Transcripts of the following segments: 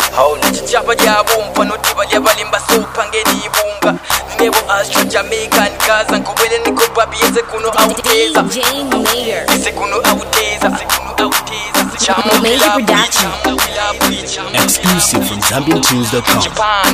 How nichichapa jabumpa notiba lyabalimba sopa ngeni bunga Nebo Astro Jamaican Gaza nkubele niko babi yese kuno auteza Yese kuno auteza Major Production. Exclusive from ZambianTunes.com.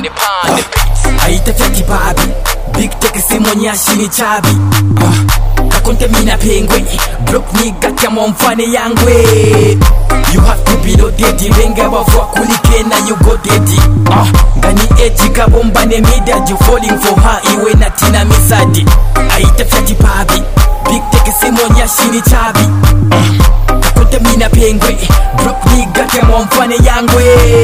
Aita chati babi Big Tech simo nyashi ni chabi Kakonte mina pengwe Broke nigga kama mfane yangwe You have to be loaded Wenga wafwa kulike na you go daddy Gani eji kabomba ne media You falling for her iwe na tina misadi Aita chati babi Big Tech simo nyashi ni chabi Kakonte mina pengwe Broke nigga kama mfane yangwe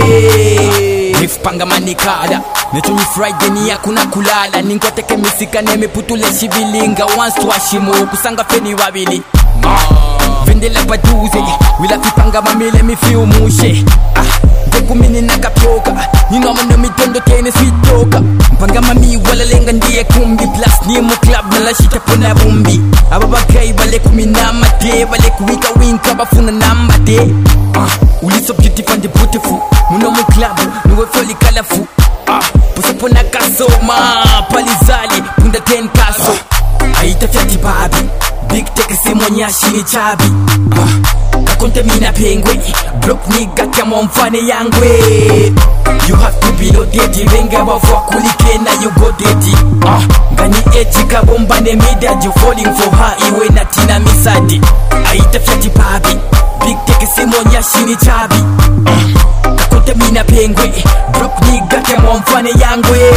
Nifpanga manikada Netumi Friday ni hakuna kulala Ningoteke misika neme putule shivilinga Once twashimu kusanga feni wabili Vendela paduze Wila kipanga mamile mifiu mushe Deku mini nakapyoka Nino mano mitondo tene switoka Mpanga mami wala lenga ndiye kumbi Plus ni mu club nala shita pona bumbi Ababagai bale kuminama de Bale kuwika winka bafuna namba de Uli so beautiful and beautiful Muno mu club nuwe foli colorful Pusapo na kasoma Palizali punda 10 kaso Aita fyati babi Big Tech simo nyashi ni chabi Kakonte mina pengwe Broke nigga kama mfane yangwe You have to be loaded Wenga wafwa kulike na you go daddy Gani eji kabomba ne media You falling for her iwe na tina misadi Aita fyati babi Big Tech simo nyashi ni chabi Kakonte mina pengwe Broke nigga kama mfane yangwe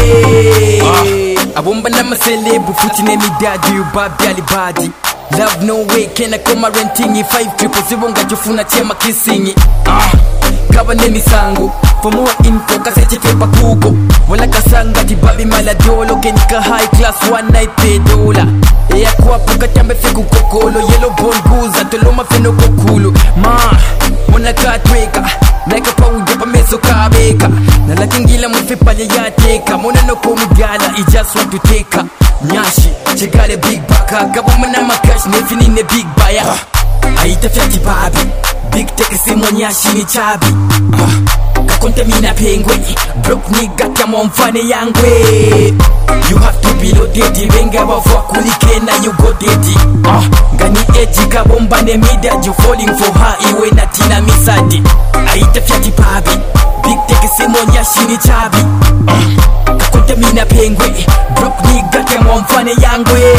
Abomba na maselebu futi ne midadi Ubabi alibadi Love no way kena koma rentingi 5-0 ngajufuna chema kisingi Kaba nemi sangu For more info kaseche pepa kugo Wala kasanga tibabi maladolo Kenika high class one night pay dola Eya kuwapo katambe fiku kokolo Yellow bone guza toloma feno kokulu Mona katweka Naika pa ujepa meso kabeka Nalakingila mwefipa yateka Mona no kumugala I just want to take her Nyashi, chegale big baka Kabuma na makash nefini ne big baya Aita fyati babi Big Tech simo nyashi ni chabi Kakonte mina pengwe Broke nigga kama mfane yangwe You have to be loaded Wenga wafwa kulike na you go daddy Gani eji kabomba ne media You falling for her iwe na tina misadi Aita fyati babi Big Tech simo nyashi ni chabi Kakonte mina pengwe Broke nigga kama mfane yangwe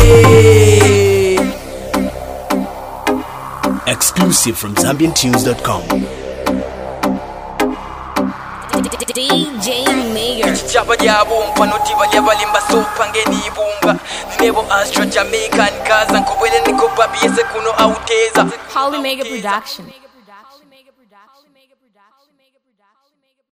Exclusive from ZambianTunes.com. DJ Mayor. Chichapa jabumpa notiba lyabalimba sopa ngeni bunga Nebo Astro Jamaican Gaza nkubele niko babi yese kuno auteza Holly Mega Production.